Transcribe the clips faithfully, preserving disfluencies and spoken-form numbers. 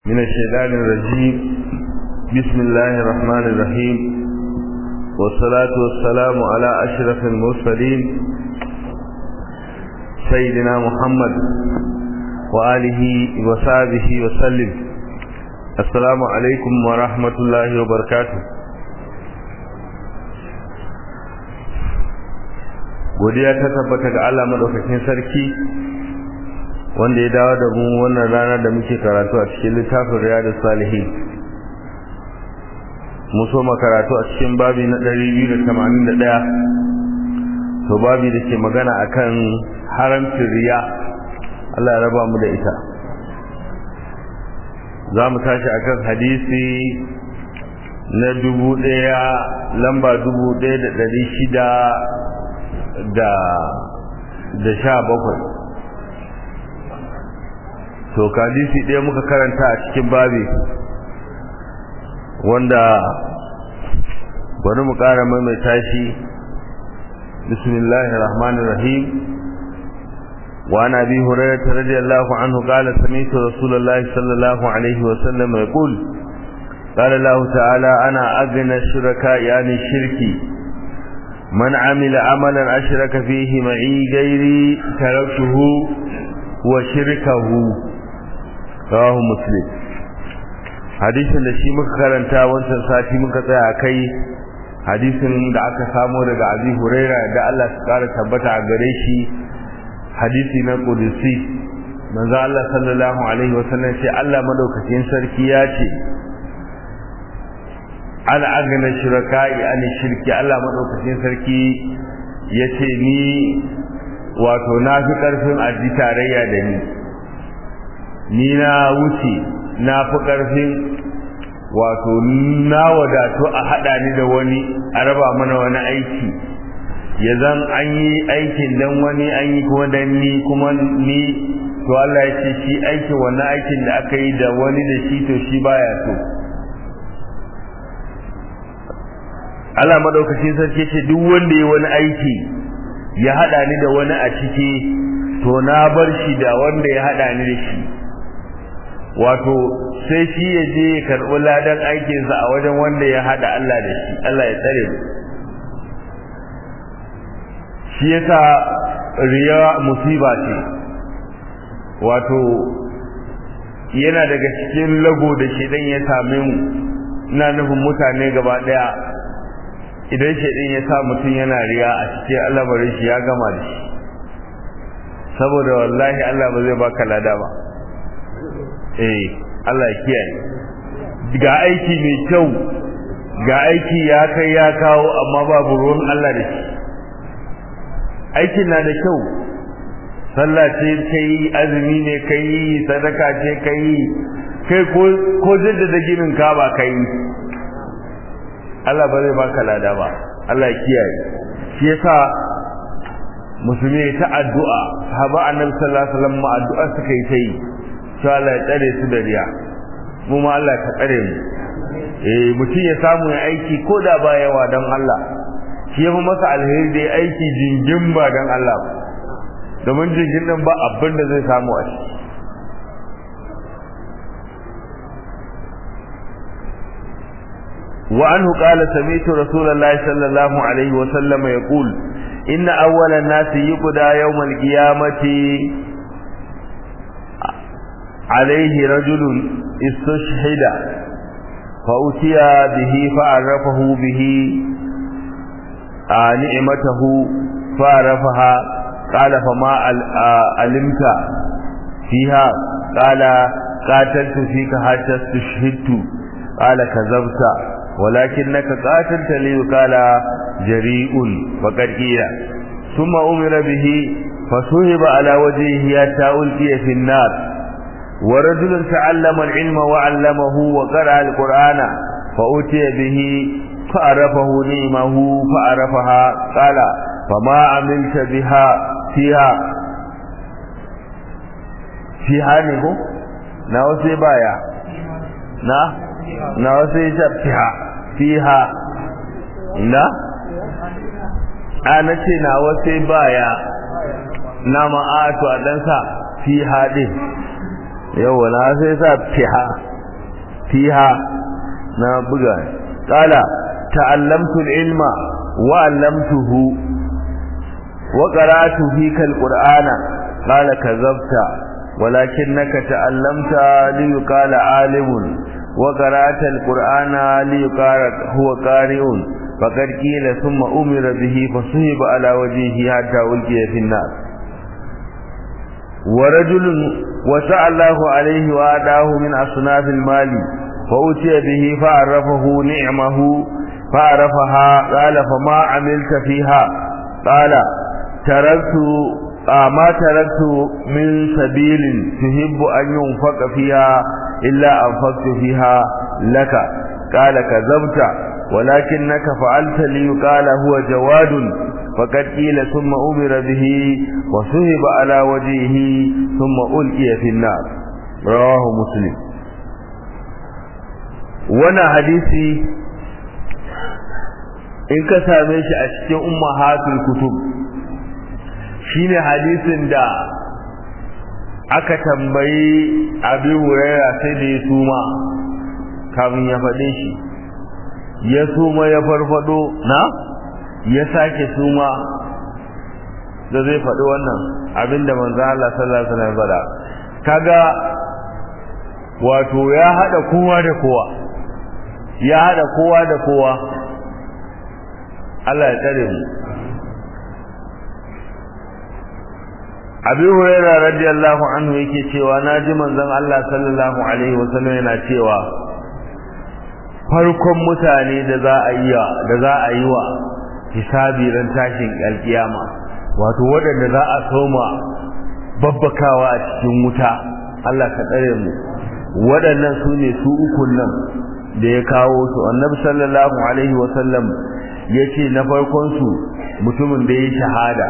من الشيطان الرجيم. بسم الله الرحمن الرحيم، والصلاة والسلام على أشرف المرسلين سيدنا محمد وآله وصحبه وسلم. السلام عليكم ورحمة الله وبركاته. godiya ta tabbata ga Allah madaukakin sarki wanda ya dawo da mu wannan rana da muke karatu a cikin littafin Riyadus Salihin. Mu so karatu a cikin babi na ɗari biyu da tamanin da ɗaya, to babi da ke magana akan haramcin riya. Allah ya raba mu da ita. Za mu tashi akan hadisi na dubu ɗaya lamba dubu ɗaya da ɗari shida da da sha bakwai. to hadisi ɗaya muka karanta a cikin babi wanda bari mu ƙara maimaita shi. bismillahir rahmanir rahim. wa an abi hurairah radiyallahu anhu qala sami'tu rasulullahi sallallahu alaihi wa sallam yaqul qala Allah ta'ala ana aghna shuraka yani shirki man amila amalan ashraka fihi ma'i ghairi taraktuhu wa shirkahu. rawahu muslim. hadisin da shi muka karanta wancan sati muka tsaya kai, hadisin da aka samu daga Abi Huraira da Allah ya kara tabbata a gare shi, hadisi na qudusi. manzo Allah sallallahu alaihi wasallam ce Allah madaukakin sarki ya ce al agna shuraka'i an shirki. Allah madaukakin sarki yace ni wato na fi karfin aji tarayya da ni ni na wuce na fi ƙarfin wato na wadatu a haɗa ni da wani a raba mana wani aiki, ya zan an yi aikin dan wani an yi kuma dan ni kuma ni. to Allah ya ce shi aikin wannan aikin da aka yi da wani da shi to shi baya so. Allah madaukakin sarki ce duk wanda ya wani aiki ya haɗa ni da wani a ciki to na bar shi da wanda ya haɗa ni da shi. wato sai shi ya je ya karɓi ladan aikinsa a wajen wanda ya haɗa Allah da shi. Allah ya tsare mu. shi yasa riya musiba ce, wato yana daga cikin lago da shedan ya same mu. ina nufin mutane gaba ɗaya. idan shedan ya sa mutum yana riya a cikin al'amarin shi ya gama da shi, saboda wallahi Allah ba zai baka lada ba. eh Allah ya kiyaye. ga aiki mai kyau, ga aiki ya kai ya kawo, amma babu ruwan Allah da shi. aikin na da kyau, sallah ce kai, azumi ne kai, sadaka ce kai, kai ko ko jaddada ginin ka ba kai, Allah ba zai baka lada ba. Allah ya kiyaye. shi yasa musulmi ta addu'a, sahaba annabi sallallahu alaihi wasallam addu'a suka yi ta yi, to Allah ya tsare su da riya. mu ma Allah ka tsare mu. eh mutum ya samu ya aiki ko da ba yawa don Allah, shi yafi masa alheri da aiki jingin ba don Allah, domin jingin nan ba abin da zai samu a ciki. wa anhu qala sami'tu rasulullahi sallallahu alaihi wa sallam yaqul inna awwala an-nasi yuqda yawm al-qiyamati عليه رجل استشهد فأتي به فعرفه به نعمته فعرفها قال فما علمت فيها قال قاتلت فيك حتى استشهدت قال كذبت ولكنك قاتلت لي قال جريء فقد قيل ثم أمر به فصهب على وجهه حتى ألقي في النار. ورجل تعلم العلم وعلمه وقرأ القرآن فأتي به فعرفه نعمه فعرفها قال فما عملت بها فيها فيها نبو ناوسي بايا نا ناوسي فيها فيها نا أنا ce nawa baya na ma'atu a ɗansa fiha ɗin. yau na sai sa fiha fiha na buga qala ta'allamtu al-ilma wa 'allamtuhu wa qara'tu fika al-qur'ana qala kadhabta walakinnaka ta'allamta li yuqala 'alimun wa qara'ta al-qur'ana li yuqala huwa qari'un faqad qila thumma umira bihi fasuhiba ala wajhihi hatta ulqiya fi an-nar wa rajulun وسأل الله عليه وآتاه من أصناف المال فأتي به فعرفه نعمه فعرفها قال فما عملت فيها قال تركت آه ما تركت من سبيل تحب أن ينفق فيها إلا أنفقت فيها لك قال كذبت ولكنك فعلت ليقال هو جواد فقد قيل ثم أمر به وصهب على وجهه ثم ألقي في النار رواه مسلم. وانا حديثي in ka same shi a cikin ummahatul kutub shine hadisin da aka tambayi Abi Hurairah sai da ya suma kafin ya faɗe shi ya suma ya farfado na ya sake suma da zai faɗi wannan abinda manzo Allah sallallahu alaihi wasallam bada kaga wato ya hada kowa da kowa ya hada kowa da kowa Allah ya tsare mu. Abi Hurairah radiyallahu anhu yake cewa naji manzon Allah sallallahu alaihi wasallam yana cewa farkon mutane da za a yi da za a yi wa hisabi ran tashin alkiyama wato waɗanda za a soma babbakawa a cikin wuta Allah ka tsare mu waɗannan su ne su ukun nan da ya kawo su annabi sallallahu alaihi wasallam yace na farkon su mutumin da ya shahada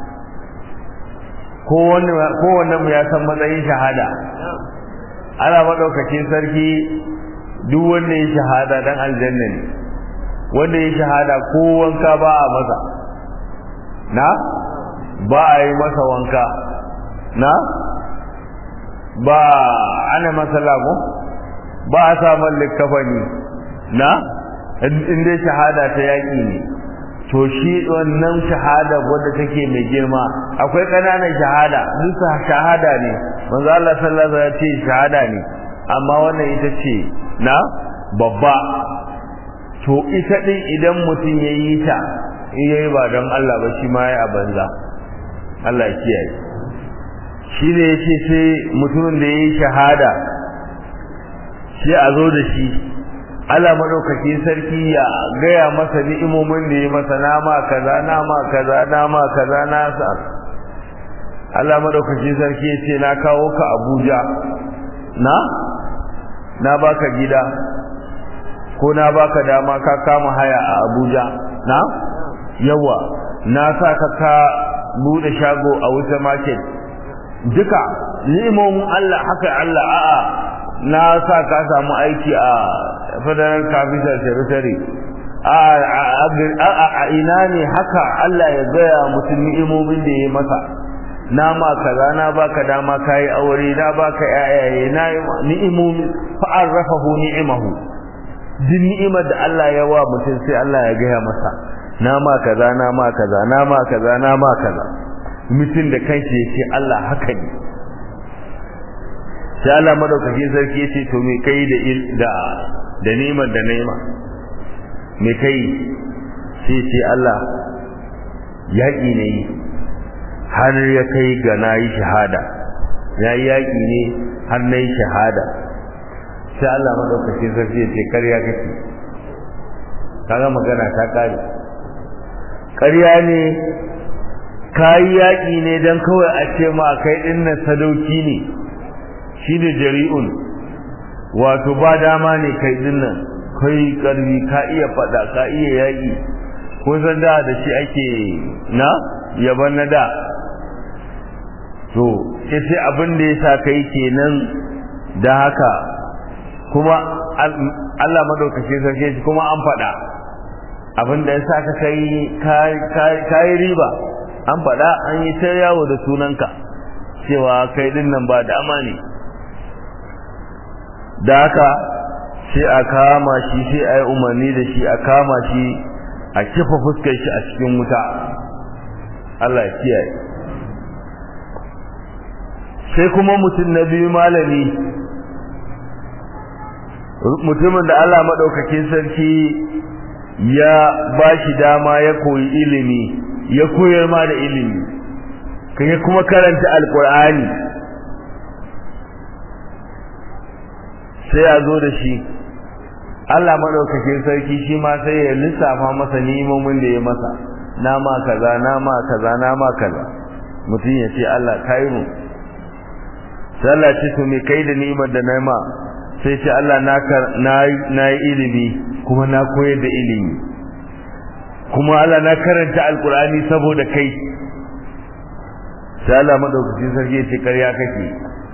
ko wannan mu ya san matsayin shahada ana madaukakin sarki duk wanda ya shahada dan aljanna ne wanda ya shahada ko wanka ba a masa na ba a yi masa wanka na ba ana masa lago ba a samun likafani na inda shahada ta yaki ne to shi wannan shahada wadda take mai girma akwai kananan shahada duk shahada ne manzo Allah sallallahu alaihi wasallam ya ce shahada ne amma wannan ita ce na babba to ita din idan mutum yayi ta yayi ba don Allah ba shi ma yayi a banza Allah ya kiyaye shi ne yace sai mutumin da yayi shahada sai a zo da shi Allah madaukaki sarki ya gaya masa ni'imomin da ya masa nama kaza nama kaza nama kaza nasa Allah madaukaki sarki ya ce na kawo ka Abuja na na baka gida ko na baka dama ka kama haya a Abuja na yawa na saka ka bude shago a wuce market duka ni'imomin Allah haka Allah a'a na sa ka samu aiki a Federal Capital Territory a a ina ne haka Allah ya gaya mutum ni'imomin da ya masa na ma kaza na baka dama kai aure na baka yayaye na ni'imomi fa arrafahu ni'imahu din ni'imar da Allah ya wa mutum sai Allah ya gaya masa na ma kaza na ma kaza na ma kaza na ma kaza mutum da kanshi yace Allah haka ne sai Allah madaukakin sarki yace to me kai da da da ni'imar da ni'ima me kai sai ce Allah yaki ne har ya kai ga nayi shahada yayi yaki ne har nayi shahada sai Allah madaukakin sarki yace kariya kake kaga magana ta kare kariya ne kai yaki ne dan kawai a ce ma kai dinnan sadauki ne shine jari'un wato ba dama ne kai dinnan kai karbi ka iya fada ka iya yaki ko san da da shi ake na yaban na da to sai abin da yasa kai kenan da haka kuma Allah madaukakin sarki kuma an fada abin da yasa ka kai kai riba an fada an yi ta yawo da sunanka cewa kai dinnan ba dama ne da haka sai a kama shi sai a yi umarni da shi a kama shi a kifa fuskar shi a cikin wuta. Allah ya kiyaye. sai kuma mutum na biyu malami, mutumin da Allah madaukakin sarki ya bashi dama ya koyi ilimi, ya koyar ma da ilimi, kai kuma karanta alqur'ani, sai ya zo da shi Allah madaukakin sarki shi ma sai ya lissafa masa ni'imomin da ya masa, nama kaza nama kaza nama kaza. Mutum ya ce Allah kai mu, sai Allah ce to me kai da ni'imar da na ma, sai ce Allah na na yi ilimi kuma na koyar da ilimi, kuma Allah na karanta alkur'ani saboda kai. sai Allah madaukakin sarki ya ce ƙarya kake,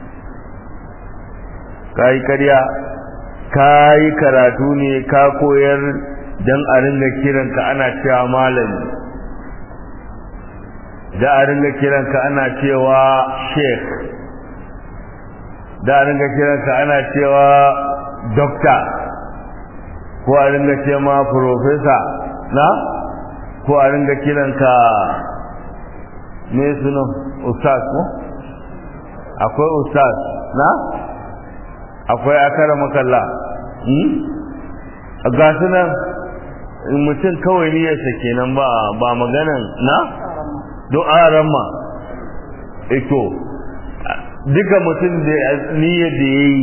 kai ƙarya, kai karatu ne ka koyar dan a ringa kiranka ana cewa malami, da a ringa kiranka ana cewa sheikh, da a ringa kiranka ana cewa doctor, ko a ringa ce ma professor na, ko a ringa kiranka me sunan ustaz ko akwai ustaz na, akwai akara makalla hmm ga sunan mutum kawai niyyarsa kenan ba ba maganan na don aran ma ito duka mutum da niyyar da yayi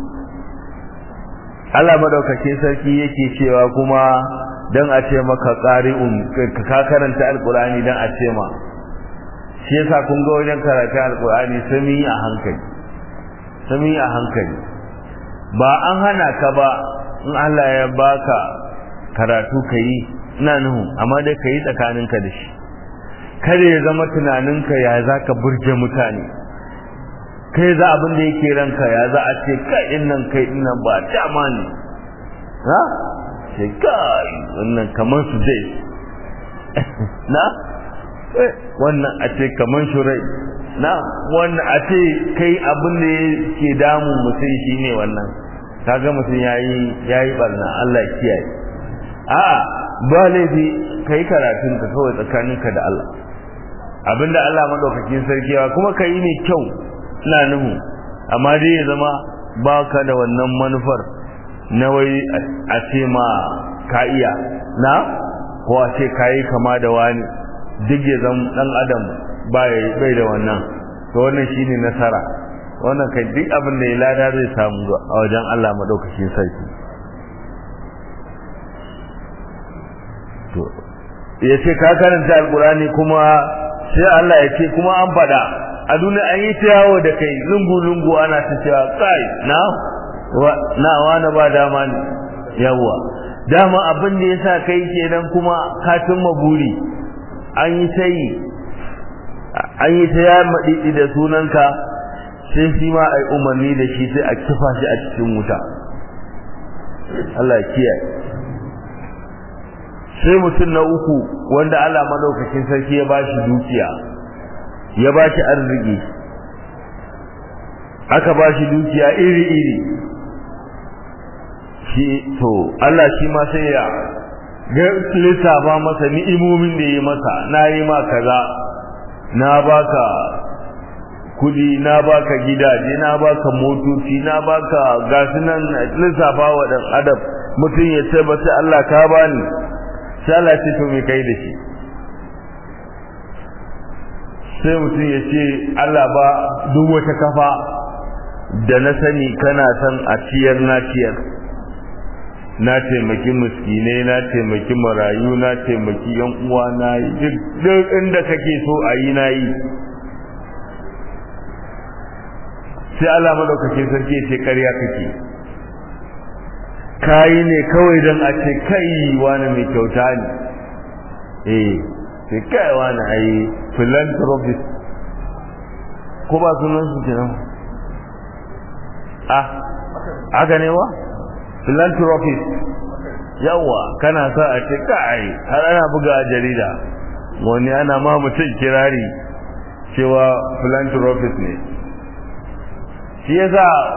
Allah madaukakin sarki yake cewa kuma dan a ce maka qari'un ka karanta alqur'ani dan a ce ma, shi yasa kun ga wajen karatu alqur'ani sami a hankali, sami a hankali, ba an hana ka ba in Allah ya baka karatu kai ina nuhu, amma dai kai tsakaninka da shi, kare ya zama tunaninka ya zaka burge mutane, kai za abin da yake ranka ya za a ce kai innan kai innan ba dama ne ha, sai kai wannan kamar su dai na wannan a ce kamar shurai na, wannan a ce kai abin da yake damu mutum shine wannan, kaga mutum yayi yayi barna, Allah ya kiyaye. a'a ba laifi kai karatun ka kawai tsakaninka da Allah, abinda Allah madaukakin sarki ya kuma kai ne kyau ina nuhu, amma dai ya zama baka da wannan manufar na wai a ce ma ka iya na, ko a ce kai kama da wani, duk ya zama dan adam bai bai da wannan, to wannan shine nasara, wannan kai duk abin da ya lada zai samu a wajen Allah madaukakin sarki. to yace ka karanta alqurani kuma sai Allah ya ce kuma an fada a duniya an yi ta yawo da kai lungu lungu ana ta cewa kai na na wani ba dama ne, yawa dama abin da yasa kai kenan kuma ka tumma buri, an yi sai an yi ta ya madidi da sunanka, sai shi ma ai umarni da shi sai a kifa shi a cikin wuta. Allah ya kiyaye. sai mutum na uku wanda Allah madaukakin sarki ya bashi dukiya, ya bashi arziki, aka bashi dukiya iri iri, shi to Allah shi ma sai ya ga lissafa masa ni'imomin da yi masa, na yi ma kaza, na baka kudi, na baka gidaje, na baka motoci, na baka gasunan lissafa wa dan adam, mutum ya ce ba sai Allah ka bani, sai Allah ce to me kai da shi, sai mutum ya ce Allah ba duk wata kafa da na sani kana san a ciyar na ciyar, na taimaki miskinai, na taimaki marayu, na taimaki yan uwa, na yi duk inda kake so a yi na yi. sai Allah madaukakin sarki ya ce ƙarya kake, kayi ne kawai don a ce kai wani mai kyauta ne, eh sai kai wani ai philanthropist ko ba sunan su kenan, ah haka ne wa philanthropist, yawa kana sa a ce kai har ana buga a jarida wani ana ma mutum kirari cewa philanthropist ne. Shi yasa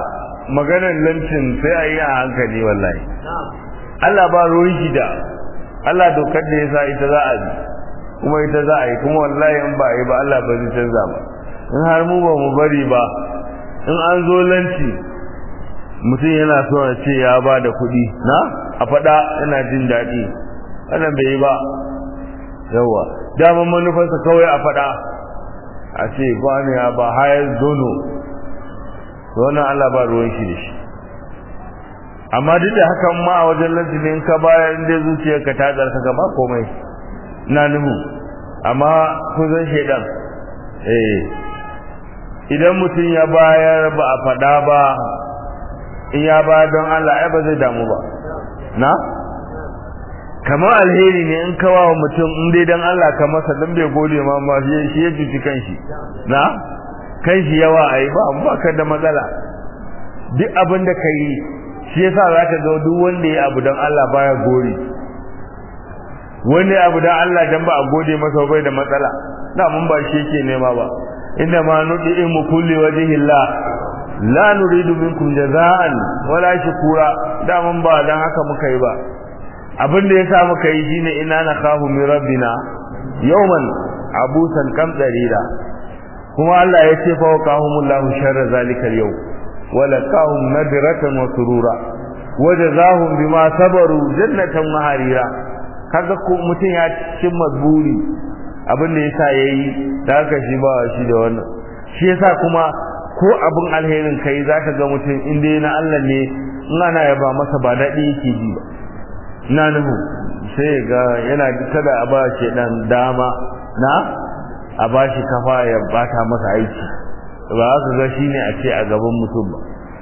maganar lancin sai a yi a hankali wallahi Allah ba ruwan shi da Allah dokar da ya sa ita za a bi kuma ita za a yi kuma wallahi in ba a yi ba Allah ba zai canza ba in har mu ba mu bari ba in an zo lanci mutum yana so a ce ya ba da kuɗi na a faɗa yana jin daɗi wannan bai yi ba yawa daman manufarsa kawai a faɗa a ce ba ne ya ba hayar zono wannan Allah ba ruwan shi da shi amma duk da hakan ma a wajen lantini in ka bayar inda zuciyarka ta tsarkaka ba komai na nuhu amma kuzan shaidan eh idan mutum ya bayar ba a faɗa ba in ya ba don Allah ai ba zai damu ba na kamar alheri ne in kawa wa mutum in dai dan Allah ka masa dan bai gode ma ma shi ya juci kanshi na kanshi yawa ai ba ba ka da matsala duk abin da kai shi yasa zaka ga duk wanda ya abu dan Allah baya gori wanda ya abu dan Allah dan ba a gode masa bai da matsala da mun ba shi yake nema ba inna ma nudimu kulli wajhillah la nuridu minkum jazaan wala shukura da mun ba dan haka muka yi ba abin da yasa muka yi shine inna nakhafu min rabbina yawman abusan kamdarira kuma Allah ya ce fa waqahumullahu sharra zalikal yawm ولقاهم نذرة وسرورا وجزاهم بما صبروا جنة وحريرا kaga ko mutun ya cikin mazburi abin da yasa yayi da haka shi ba shi da wannan shi yasa kuma ko abin alherin kai zaka ga mutun inda yana Allah ne in ana yaba masa ba dadi yake ji ba ina nuhu sai ga yana kada a ba shi dan dama na a ba shi kafa ya bata masa aiki ba su ga shi ne a ce a gaban mutum ba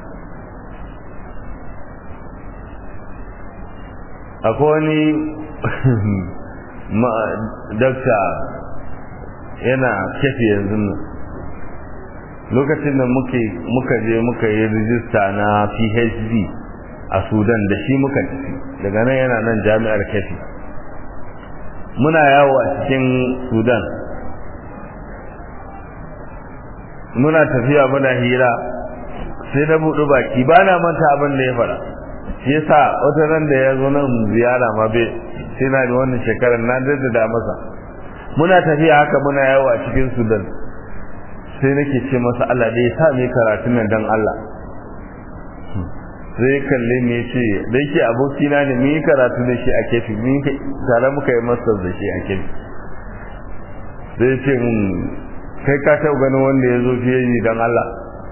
akwai wani dakta yana kefi yanzu nan lokacin da muka je muka yi rijista na P H D a Sudan da shi muka tafi daga nan yana nan jami'ar kefi muna yawo a cikin Sudan muna tafiya muna hira sai na buɗe baki ba na manta abin da ya fara shi yasa wata ran da ya zo nan ziyara ma bai sai na da wannan shekarar na daddada masa muna tafiya haka muna yawo a cikin Sudan sai nake ce masa Allah da ya sa mai karatu nan dan Allah sai kalle me ce da yake aboki na ne mun yi karatu da shi a kefi mun tare muka yi masa da shi a kefi sai ce mun kai ka taɓa ganin wanda ya zo fiye yi don Allah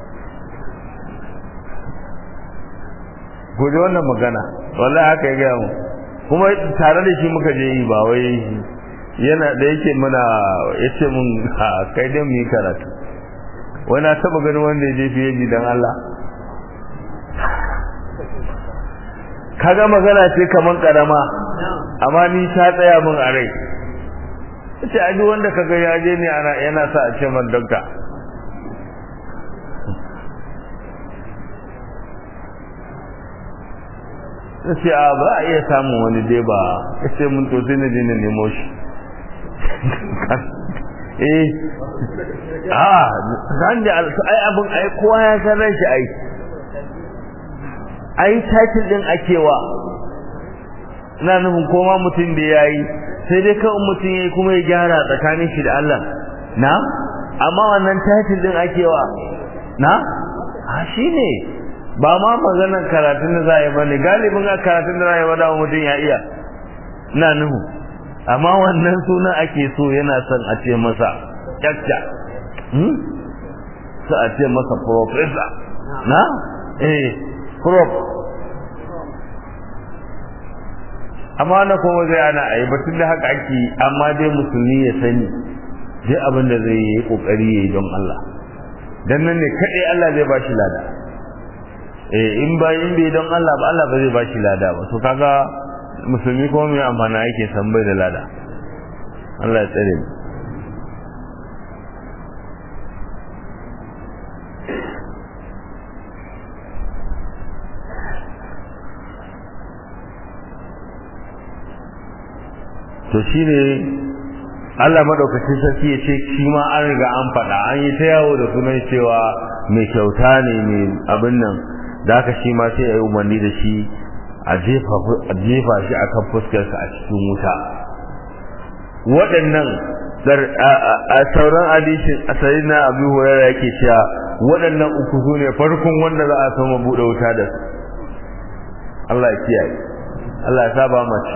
gode wannan magana wallahi haka ya gaya mu kuma tare da shi muka je yi ba wai yana da yake muna ya ce mun kai dai mu yi karatu wani na taɓa ganin wanda ya je fiye yi don Allah kaga magana ce kamar karama amma ni ta tsaya mun a rai ce a duk wanda kaga ya je ne ana yana sa a ce man dokta sai a ba a iya samun wani dai ba sai mun to sai na je na nemo shi eh ah dan da ai abun ai kowa ya san ran shi ai ai title din akewa ina nufin koma mutum da yayi sai dai kan mutum yayi kuma ya gyara tsakanin shi da Allah na amma wannan title din akewa na a shine ba ma maganar karatun da za a yi bane galibin karatun da za a yi bada mutum ya iya ina nuhu amma wannan suna ake so yana son a ce masa kyakya hmm sai a ce masa professor na eh prof amma na kuma zai ana ayi batun da haka ake amma dai musulmi ya sani dai abin da zai yi kokari yayi don Allah dan nan ne kadai Allah zai ba shi lada eh in ba in bai don Allah ba Allah ba zai ba shi lada ba to kaga musulmi kuma mai amfana yake san bai da lada Allah ya tsare mu to shine Allah madaukakin sarki ya ce shi ma an riga an faɗa an yi ta yawo da sunan cewa mai kyauta ne mai abin nan da haka shi ma sai ya yi umarni da shi a jefa a jefa shi akan fuskarsa a cikin wuta. Waɗannan a sauran hadisin asalin na Abu Hurairah yake cewa waɗannan uku su ne farkon wanda za a soma buɗe wuta da su. Allah ya kiyaye, Allah ya saba mace.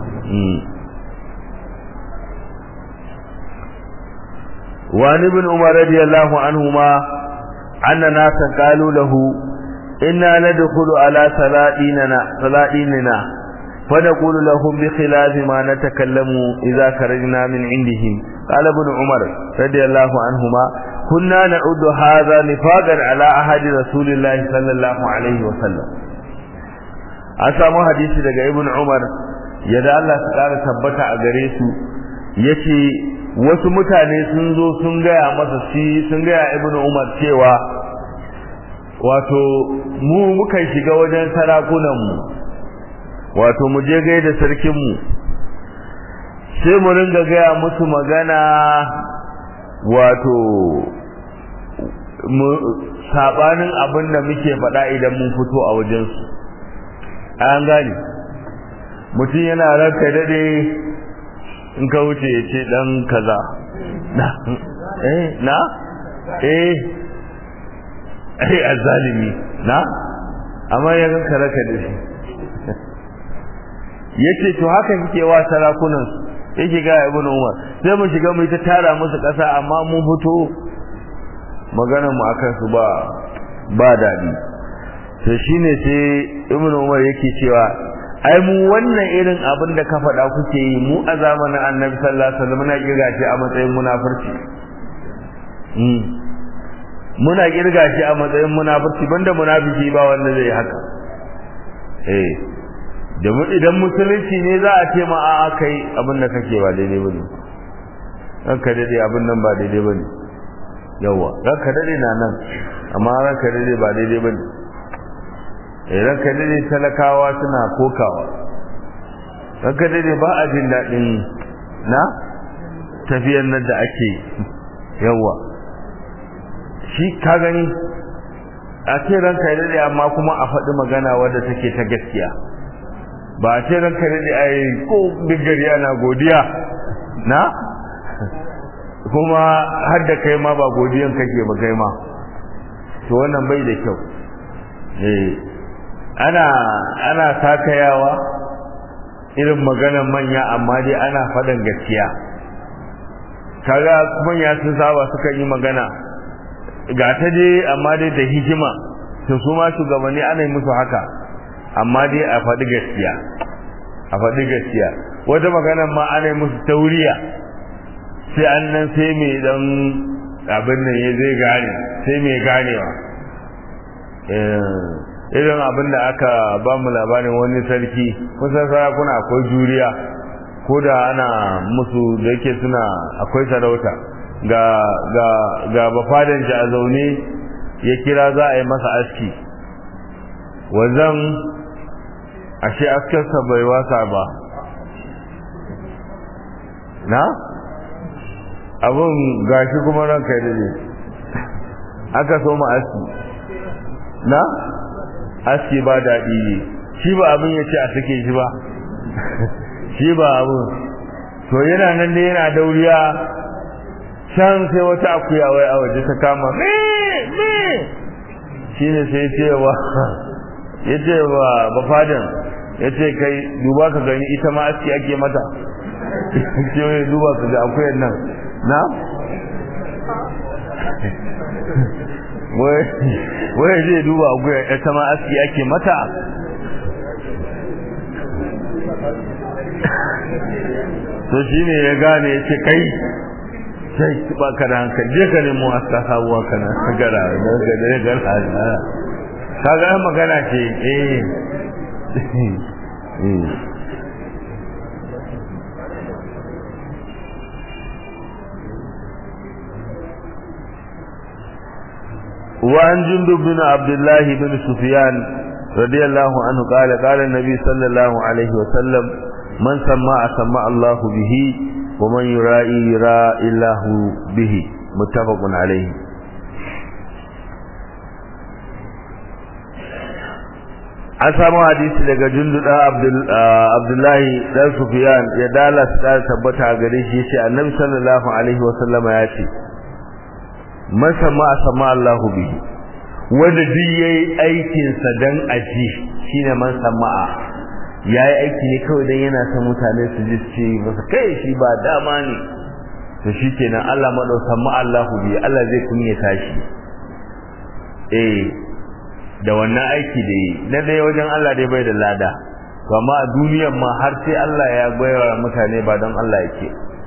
وعن ابن عمر رضي الله عنهما أن ناسا قالوا له إنا ندخل على سلاطيننا سلاطيننا فنقول لهم بخلاف ما نتكلم إذا خرجنا من عندهم. قال ابن عمر رضي الله عنهما كنا نعد هذا نفاقا على عهد رسول الله صلى الله عليه وسلم. أسامو حديث daga ibn Umar yadda Allah ta kara tabbata a gare su yace wasu mutane sun zo sun gaya masa shi sun gaya ibn Umar cewa wato mu muka shiga wajen sarakunan mu wato mu je gaida sarkin mu sai mu ringa gaya musu magana wato mu sabanin abin da muke faɗa idan mun fito a wajen su an gani mutum yana ranka dade in ka wuce ya ce dan kaza na eh na eh ai azalimi na amma ya ganka raka da shi yace to haka kike wa sarakunan yake ga ibn Umar sai mu shiga mu ta tara musu kasa amma mun fito maganar mu akan su ba ba dadi to shine sai ibn Umar yake cewa ai mu wannan irin abin da ka faɗa kuke yi mu a zamanin Annabi sallallahu alaihi wasallam muna kirga shi a matsayin munafurci mm muna kirga shi a matsayin munafurci banda munafiki ba wanda zai haka eh domin idan musulunci ne za a ce ma a kai abin da kake ba daidai bane ranka dade abin nan ba daidai bane yawa ranka dade na nan amma ranka dade ba daidai bane idan ka dade talakawa suna kokawa ranka dade ba a jin dadin na tafiyar nan da ake yawa shi ka gani a ce ranka dade amma kuma a faɗi magana wadda take ta gaskiya ba a ce ranka dade ai ko bigari ana godiya na kuma har da kai ma ba godiyan kake ba kai ma to wannan bai da kyau eh ana ana takayawa irin maganar manya amma dai ana faɗin gaskiya kaga manya sun saba suka yi magana ga ta dai amma dai da hikima to su ma shugabanni ana yi musu haka amma dai a faɗi gaskiya a faɗi gaskiya wata maganar ma ana yi musu tauriya sai an nan sai mai dan abin nan ya zai gane sai mai ganewa irin abin da aka ba mu labarin wani sarki kusan sarakuna akwai juriya ko da ana musu da yake suna akwai sarauta ga ga ga bafadan ji a zaune ya kira za a yi masa aski wanzan ashe askarsa bai wasa ba na abun gashi kuma ranka da ne aka so mu aski na aski ba daɗi ne shi ba abin ya ce a sake shi ba shi ba abin to yana nan ne yana dauriya can sai wata akuya wai a waje ta kama me me shi ne sai cewa ya ce wa bafadan ya ce kai duba ka gani ita ma aski ake mata ce wai duba ka ga akuyan nan na wai zai duba akuyan ita ma aski ake mata to shi ne ya gane ya ce kai sai ba ka da hankali je ka nemo aska sabuwa kana gara da ga da gara kaga magana ce eh وعن جندب بن عبد الله بن سفيان رضي الله عنه قال قال النبي صلى الله عليه وسلم من سمع سمع الله به ومن يرائي يرائي الله به متفق عليه. an samu hadisi daga Jundu da Abdullahi dan Sufyan ya dala ta tabbata gare shi yace Annabi sallallahu alaihi wasallama ya ce man sama sama Allahu bihi wanda duk yayi aikin sa dan aji shine man sama'a yayi aiki ne kawai dan yana son mutane su ji ce masa kai shi ba dama ne to shikenan Allah madaukan ma Allahu bihi Allah zai kunyata shi eh da wannan aiki da yi na dai wajen Allah dai bai da lada to amma a duniyar ma har sai Allah ya bayar mutane ba don Allah yake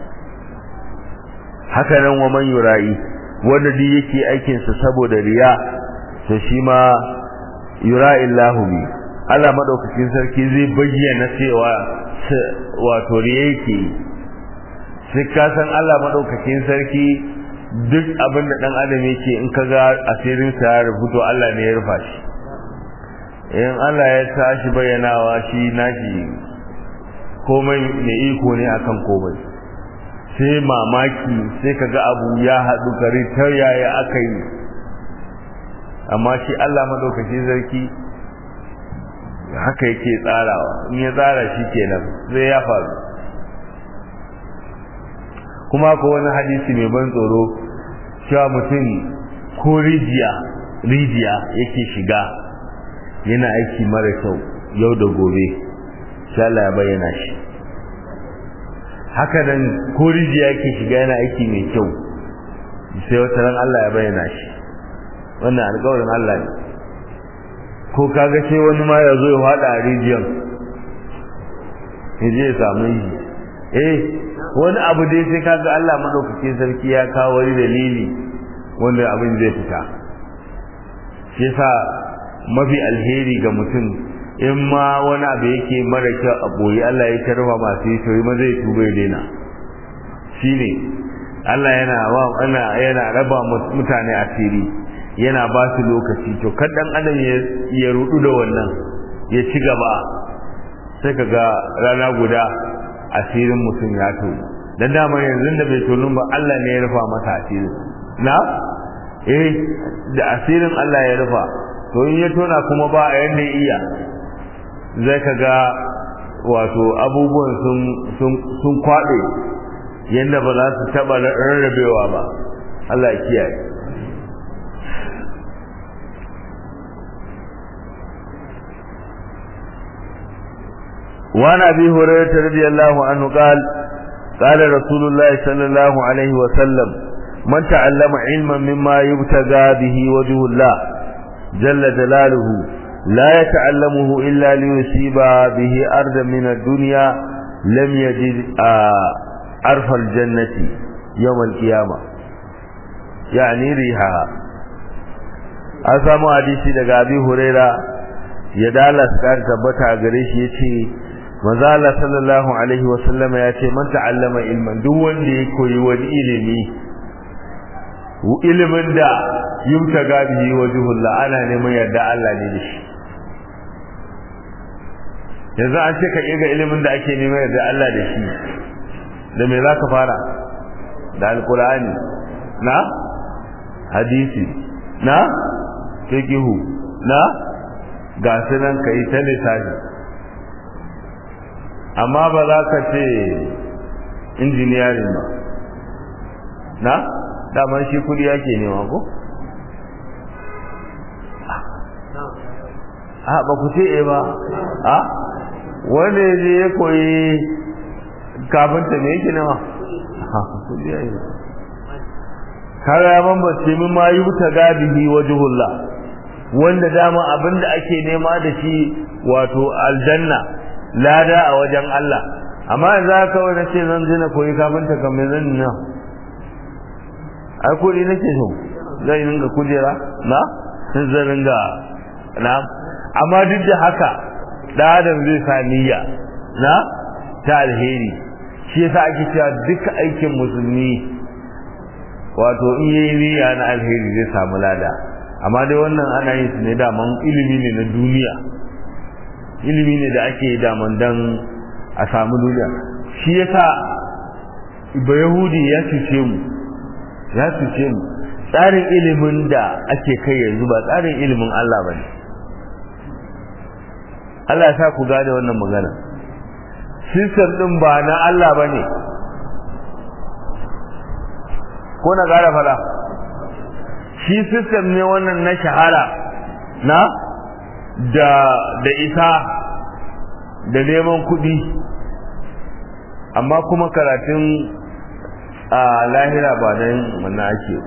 haka nan wa man yurai wanda duk yake aikin sa saboda riya to shi ma yurai Allahu bi Allah madaukakin sarki zai bayyana cewa wato riya yake sai ka san Allah madaukakin sarki duk abin da dan adam yake in kaga asirin sa ya rubuto Allah ne ya rufa shi in Allah ya tashi bayyanawa shi nashi komai ne iko ne akan komai sai mamaki sai kaga abu ya hadu kare ta yaya akai amma shi Allah madaukakin sarki haka yake tsarawa in ya tsara shi kenan sai ya faru kuma ko wani hadisi mai ban tsoro cewa mutum ko rijiya rijiya yake shiga yana aiki mara kyau yau da gobe sai Allah ya bayyana shi haka nan ko rijiya yake shiga yana aiki mai kyau sai wata ran Allah ya bayyana shi wannan alƙawarin Allah ne ko kaga sai wani ma ya zo ya fada a rijiyan yaje ya samu shi eh wani abu dai sai kaga Allah madaukakin sarki ya kawo wani dalili wanda abin zai fita shi yasa mafi alheri ga mutum in ma wani abu yake mara kyau a boye Allah ya tarwa masu yi to ma zai tuba ya daina shine Allah yana wa ana yana raba mutane asiri yana ba su lokaci to kadan adam ya rudu da wannan ya ci gaba sai kaga rana guda asirin mutum ya tono dan dama yanzu da bai tono ba Allah ne ya rufa masa asirin na eh da asirin Allah ya rufa to in ya tona kuma ba a yanda iya zai kaga wato abubuwan sun sun sun kwade yanda ba za su taba rarrabewa ba Allah ya kiyaye وعن أبي هريرة رضي الله عنه قال قال رسول الله صلى الله عليه وسلم من تعلم علما مما يبتغى به وجه الله جل جلاله لا يتعلمه إلا ليصيب به أرضا من الدنيا لم يجد عرف الجنة يوم القيامة يعني ريحها أسامو حديثي daga Abi Huraira ya dala skar tabbata gare shi yace manzo Allah sallallahu alaihi wasallam ya ce man ta'allama ilman duk wanda ya koyi wani ilimi ilimin da yumtaga bihi wajhullah ana neman yarda Allah ne da shi yanzu an ce ka ga ilimin da ake neman yarda Allah da shi da me zaka fara da alqur'ani na hadisi na fiqhu na ga sunan kai ta lissafi amma ba za ka ce engineering ba na daman shi kudi yake nema ko a ba ku ce ba a wanda ya je ya koyi kafinta me yake nema kudi ya yi kara ya bambace min ma yi wuta gabihi wajhullah wanda dama abinda ake nema da shi wato aljanna lada a wajen Allah amma za ka wani ce zan je na koyi kafinta kamar zan na ai kudi nake so zai ringa kujera na zai ringa na amma duk da haka da adam zai sa niyya na ta alheri shi yasa ake cewa duka aikin musulmi wato in yayi niyya na alheri zai samu lada amma dai wannan ana yin su ne da man ilimi ne na duniya ilimi ne da ake daman dan a samu duniya shi yasa ba yahudi ya cuce mu ya cuce mu tsarin ilimin da ake kai yanzu ba tsarin ilimin Allah bane Allah ya sa ku gane wannan magana system din ba na Allah bane ko na gara fara shi system ne wannan na shahara na da da isa da neman kuɗi amma kuma karatun a lahira ba dan wannan ake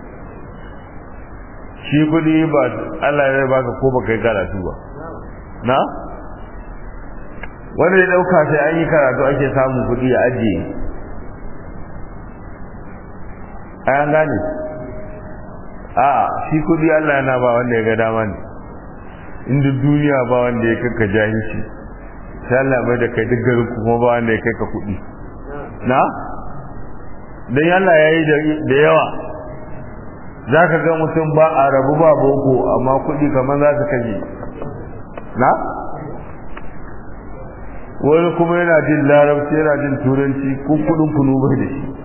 shi kuɗi ba Allah ya baka ko baka yi karatu ba na wanda ya dauka sai an yi karatu ake samun kuɗi a ajiye an gane a shi kuɗi Allah yana ba wanda ya ga dama ne inda duniya ba wanda ya kaka jahilci sai Allah bai da kai duk garin kuma ba wanda ya kai ka kuɗi na dan Allah yayi da yawa zaka ga mutum ba a rabu ba boko amma kuɗi kamar za su kaje na wani kuma yana jin larabci yana jin turanci ko kudin kunu bai da shi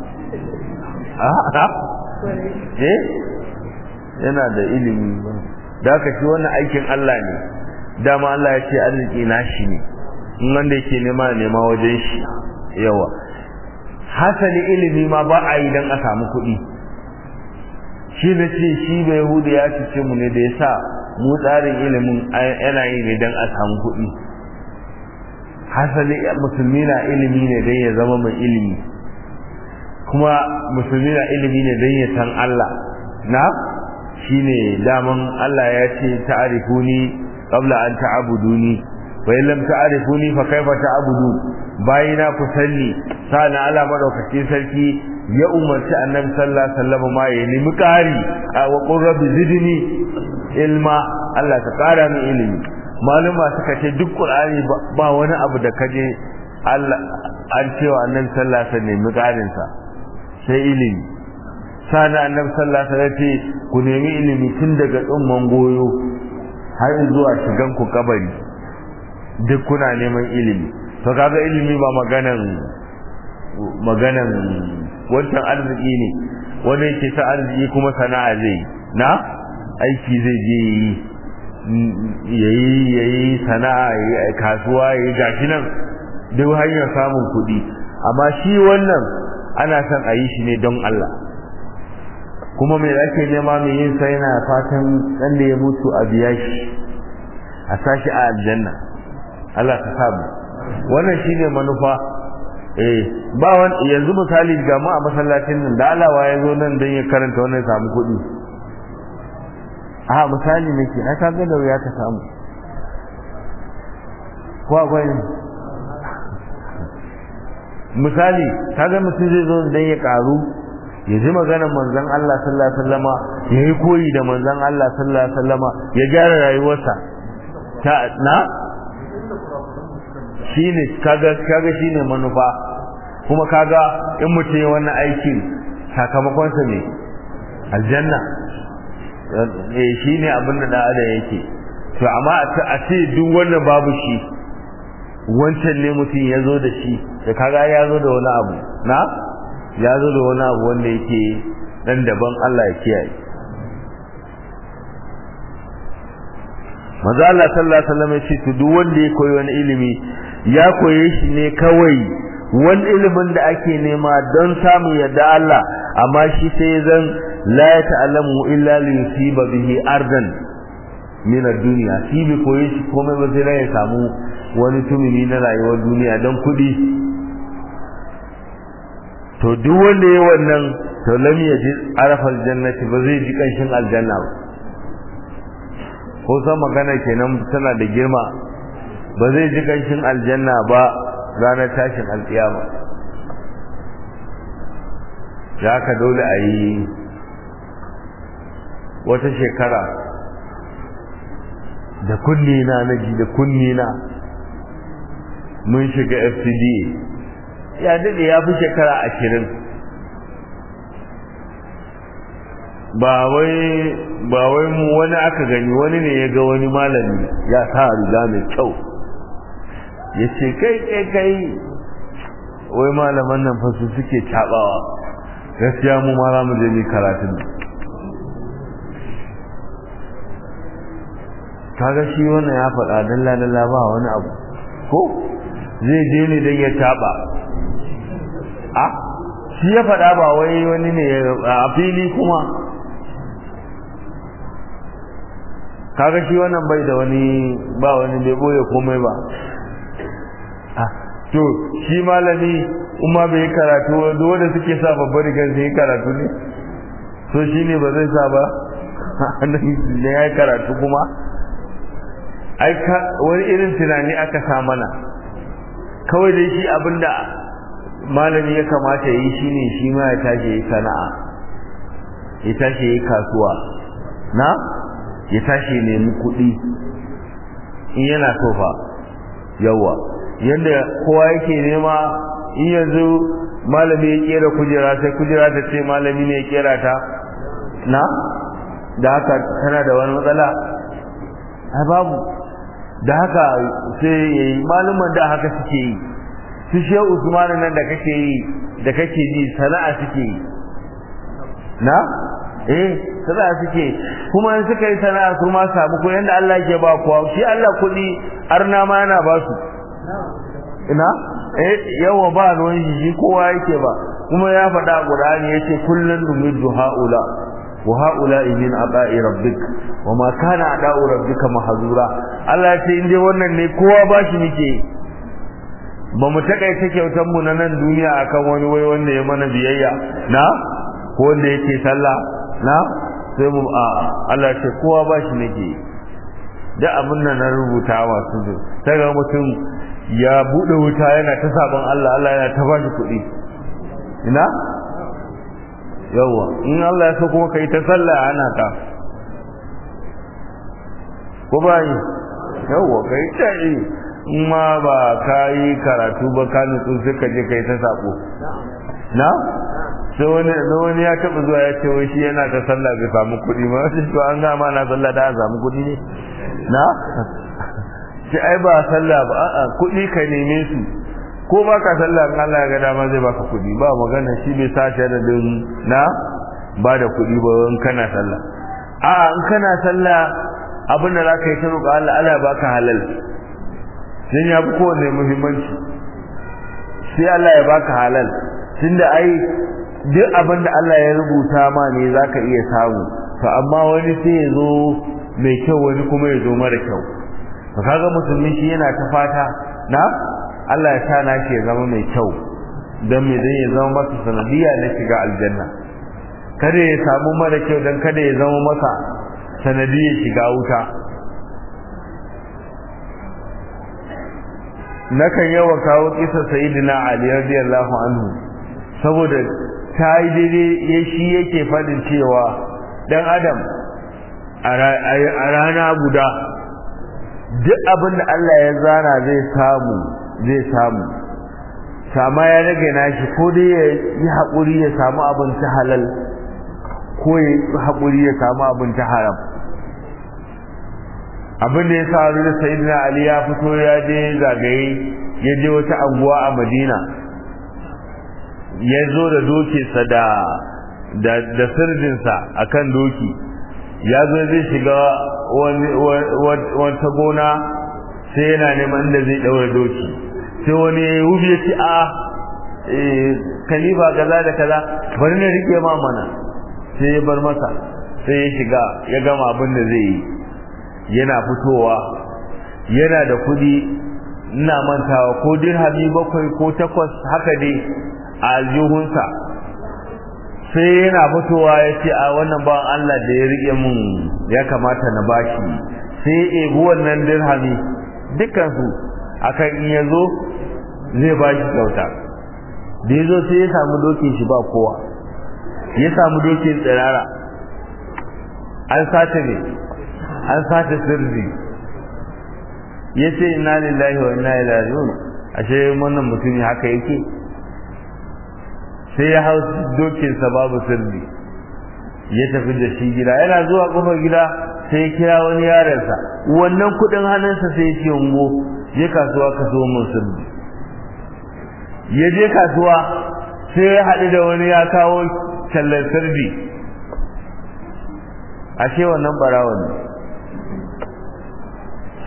eh yana da ilimi da haka shi wannan aikin Allah ne dama Allah ya ce arziki nashi ne in wanda yake nema nema wajen shi yawa hasali ilimi ma ba a yi dan a samu kuɗi shi ne ce shi bai hudu ya ce mu ne da yasa mu tsarin ilimin yana yi ne dan a samu kuɗi hasali musulmi na ilimi ne dan ya zama mai ilimi kuma musulmi na ilimi ne dan ya san Allah na shine daman Allah ya ce ta'arifuni qabla an ta'buduni wa in lam ta'rifuni fa kayfa ta'budun bayina ku salli sana Allah madaukakin sarki ya umarci annabi sallallahu alaihi wasallam ma ya nemi kari wa qur rabbi zidni ilma Allah ta kara min ilimi maluma suka ce duk qur'ani ba wani abu da kaje Allah an cewa annabi sallallahu alaihi wasallam nemi karin sa sai ilimi sana annabi sallallahu alaihi wasallam ku nemi ilimi tun daga tsumman goyo har zuwa shigan ku kabari duk kuna neman ilimi to kaga ilimi ba maganan maganan wancan arziki ne wanda yake ta arziki kuma sana'a zai na aiki zai je yayi yayi sana'a yayi kasuwa yayi gashi nan duk hanyar samun kuɗi amma shi wannan ana son a yi shi ne don Allah kuma mai ake nema mai yin sai yana fatan dan da ya mutu a biya shi a sashi a aljanna Allah ta samu wannan shine manufa eh ba wani yanzu misali ga mu a masallacin nan da Allah wa yazo nan dan ya karanta wannan samu kuɗi a misali nake ai kaga da ya ta samu ko akwai misali kaga mutum zai zo dan ya karu ya ji maganar manzon Allah sallallahu alaihi wasallama yayi koyi da manzon Allah sallallahu alaihi wasallama ya gyara rayuwarsa ta na shine kaga kaga shine manufa kuma kaga in mutum ya wannan aikin sakamakon sa ne aljanna eh shine abin da da ada yake to amma a ce duk wannan babu shi wancan ne mutum ya zo da shi da kaga ya zo da wani abu na ya zo da wani abu wanda yake dan daban Allah ya kiyaye manzo Allah sallallahu alaihi wasallam ya ce to duk wanda ya koyi wani ilimi ya koye shi ne kawai wani ilimin da ake nema don samun yadda Allah amma shi sai zan la ta'lamu illa li yusiba bihi ardan min ad-dunya shi bi koye shi komai ba sai ya samu wani tumini na rayuwar duniya don kudi to duk wanda yayi wannan to lam yaji arafal jannati ba zai ji kanshin aljanna ba ko san magana kenan tana da girma ba zai ji kanshin aljanna ba ranar tashin alkiyama ya ka dole a yi wata shekara da kunni na naji da kunni na mun shiga F C D A ya dade ya fi shekara ashirin ba wai ba wai mu wani aka gani wani ne ya ga wani malami ya sa riga mai kyau ya ce kai kai kai wai malaman nan fa su suke tabawa gaskiya mu ma za mu je mu karatun kaga shi wannan ya faɗa dalla dalla ba wani abu ko zai je ne dan ya taba a shi ya faɗa ba wai wani ne a fili kuma kaga shi wannan bai da wani ba wani bai boye komai ba ah to shi malami umma bai karatu wanda suke sa babbar rigar sai karatu ne to shine ba zai sa ba ne ya karatu kuma ai wani irin tunani aka sa mana kawai dai shi abinda malami ya kamata yi shine shi ma ya tashi yi sana'a ya tashi yi kasuwa na ya tashi nemi kuɗi in yana so fa yawa yanda kowa yake nema in yanzu malami ya kera kujera sai kujera ta ce malami ne ya kera ta na da haka tana da wani matsala ai babu da haka sai yayi malaman da haka suke yi su shehu Usman nan da kake yi da kake ji sana'a suke yi na eh sana'a suke kuma in suka yi sana'a su ma samu ko yanda Allah yake ba kowa shi Allah kudi arna ma yana ba su ina eh yawa ba ruwan shi kowa yake ba kuma ya faɗa Qur'ani yace kullun numiddu haula wa haula min ata'i rabbik wa ma kana ata'u rabbika mahzura Allah ya ce inde wannan ne kowa ba shi nake ba mu takaita kyautar mu na nan duniya akan wani wai wanda ya mana biyayya na ko wanda yake sallah na sai mu a Allah ce kowa ba shi nake da abin nan na rubuta masu sai ga mutum ya bude wuta yana ta sabon Allah Allah yana ta bashi kuɗi ina yawa in Allah ya so kuma kai ta sallah ana ka ko bai yawa kai ta yi ma ba kai karatu ba ka nutsu sai ka je kai ta sako na sai wani wani ya taba zuwa ya ce wai shi yana ta sallah bai samu kuɗi ba sai to an ga ma na sallah da samu kuɗi ne na sai ai ba sallah ba a'a kuɗi ka neme su ko ba ka sallah in Allah ya ga dama zai baka kuɗi ba magana shi bai sace da din na ba da kuɗi ba in kana sallah a'a in kana sallah abin da zaka yi ta roƙa Allah Allah ya baka halal dan ya fi kowanne muhimmanci sai Allah ya baka halal tunda ai duk abin da Allah ya rubuta ma ne zaka iya samu to amma wani sai ya zo mai kyau wani kuma ya zo mara kyau to kaga musulmi shi yana ta fata na Allah ya sa na shi ya zama mai kyau dan me dan ya zama masa sanadiya na shiga aljanna kada ya samu mara kyau dan kada ya zama masa sanadiyar shiga wuta nakan yawa kawo kisa sayyidina Ali radiyallahu anhu saboda tayi daidai ya shi yake fadin cewa dan adam a rana guda duk abin da Allah ya zana zai samu zai samu sama ya rage nashi ko dai ya yi haƙuri ya samu abin ta halal ko ya yi haƙuri ya samu abin ta haram abin da ya faru da sayyidina Ali ya fito ya je zagaye ya je wata anguwa a Madina ya zo da dokinsa da da da sirdinsa akan doki ya zo zai shiga wani wata gona sai yana neman inda zai daura doki sai wani ya wuce ci a khalifa kaza da kaza bari na rike ma mana sai ya bar masa sai ya shiga ya gama abin da zai yi yana fitowa yana da kudi ina mantawa ko dirhami bakwai ko takwas haka dai a aljihunsa sai yana fitowa ya ce a wannan bawan Allah da ya rike mun ya kamata na bashi sai ya ebi wannan dirhami dukansu akan in ya zo zai bashi kyauta da ya zo sai ya samu dokin shi ba kowa ya samu dokin tsirara an sace ne an sace sirri ya ce inna lillahi wa inna ilaihi raji'un ashe wannan mutumi haka yake sai ya hau dokinsa babu sirri ya tafi da shi gida yana zuwa kofar gida sai ya kira wani yaransa wannan kudin hannunsa sai ya ce ungo je kasuwa ka so mun sirri ya je kasuwa sai ya haɗu da wani ya kawo tallar sirri ashe wannan barawon ne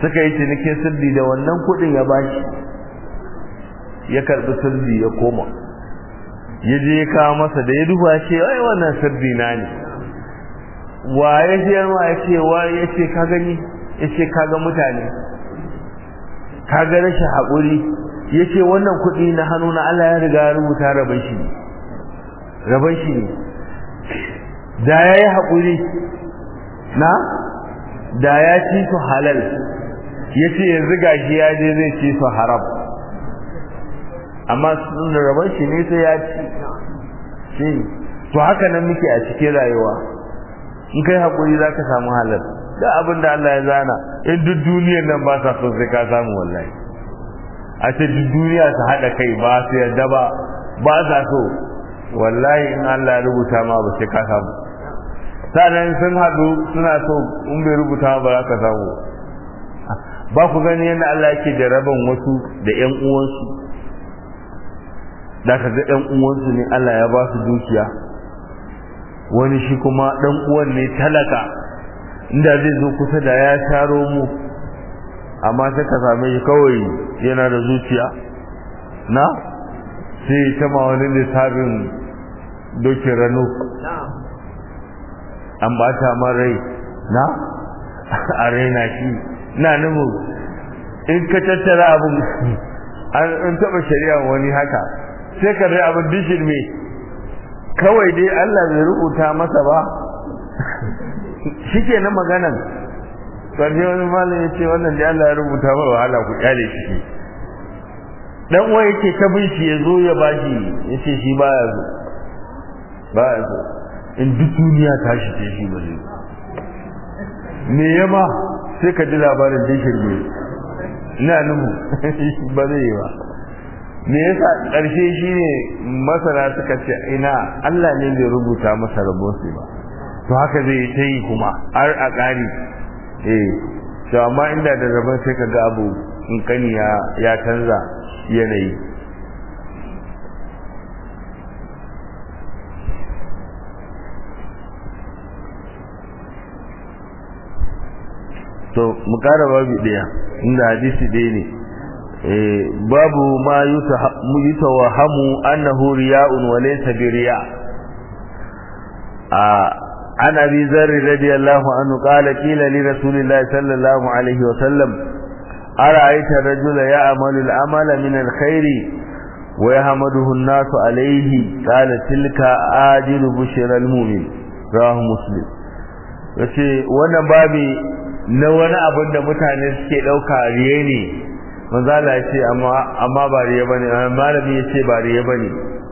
suka yi cinikin sirdi da wannan kudin ya bashi ya karbi sirdi ya koma ya je ya kawo masa da ya duba ce ai wannan sirdi na ne wa ya je ma ya ce wa ya ce ka gani ya ce ka ga mutane ka ga rashin haƙuri ya ce wannan kuɗi na hannu na Allah ya riga ya rubuta rabon shi ne rabon shi ne da ya yi haƙuri na da ya ci su halal ya ce yanzu gashi ya je zai ci su haram amma sun rabon shi ne sai ya ci shi to haka nan muke a cikin rayuwa in kai haƙuri za ka samu halal da abin da Allah ya zana in duk duniyar nan ba sa so sai ka samu wallahi a ce duk duniya su haɗa kai ba su yarda ba ba sa so wallahi in Allah ya rubuta ma ba sai ka samu sanan sun haɗu suna so in bai rubuta ba za ka samu ba ku gani yadda Allah yake jaraban wasu da ƴan uwansu da ka ga ƴan uwansu ne Allah ya ba su dukiya wani shi kuma ɗan uwan ne talaka inda zai zo kusa da ya taro mu amma sai ka same shi kawai yana da zuciya na sai ta ma wani lissafin dokin rano an ba ta man rai na a raina shi na numu in ka tattara abin an taɓa shari'a wani haka sai ka rai abin dishin me kawai dai Allah bai rubuta masa ba shike na maganan ƙarshe wani malam ya ce wannan da Allah ya rubuta ba wahala ku kyale shi dan uwa yake ta bin shi ya zo ya bashi ya ce shi baya zo baya zo in duk duniya ta shi ce shi ba zai me yama sai ka ji labarin da shirme ina nuhu ba zai yi ba me yasa ƙarshe shine masana suka ce ina Allah ne bai rubuta masa rabon sai ba to haka zai ta yi kuma har a ƙari eh to amma inda da rabon sai ka ga abu in kani ya ya canza yanayi to mu ƙara babu ɗaya inda hadisi ɗaya ne babu ma yutawahamu annahu riya'un wa laysa biriya a عن أبي ذر رضي الله عنه قال قيل لرسول الله صلى الله عليه وسلم أرأيت الرجل يعمل العمل من الخير ويحمده الناس عليه قال تلك آجل بشر المؤمن رواه مسلم yace wannan babi na wani abin da mutane suke dauka riye ne manzo Allah yace amma amma ba riye bane malami yace ba riye bane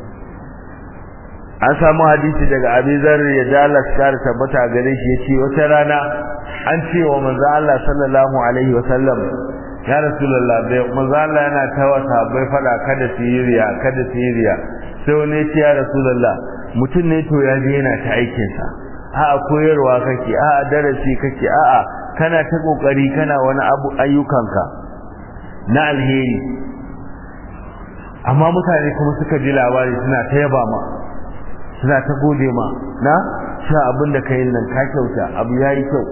an samu hadisi daga Abi Dharr ya dalla kar tabbata gare shi yace wata rana an ce wa manzo Allah sallallahu alaihi wa sallam ya rasulullah bai manzo Allah yana tawa sahabbai fada kada siriya kada siriya sai wani ya ce ya rasulullah mutum ne to ya je yana ta aikin sa a'a koyarwa kake a'a darasi kake a'a kana ta kokari kana wani abu ayyukanka na alheri amma mutane kuma suka ji labari suna ta yaba ma suna ta gode ma na sha abin da kai nan ka kyauta abu yayi kyau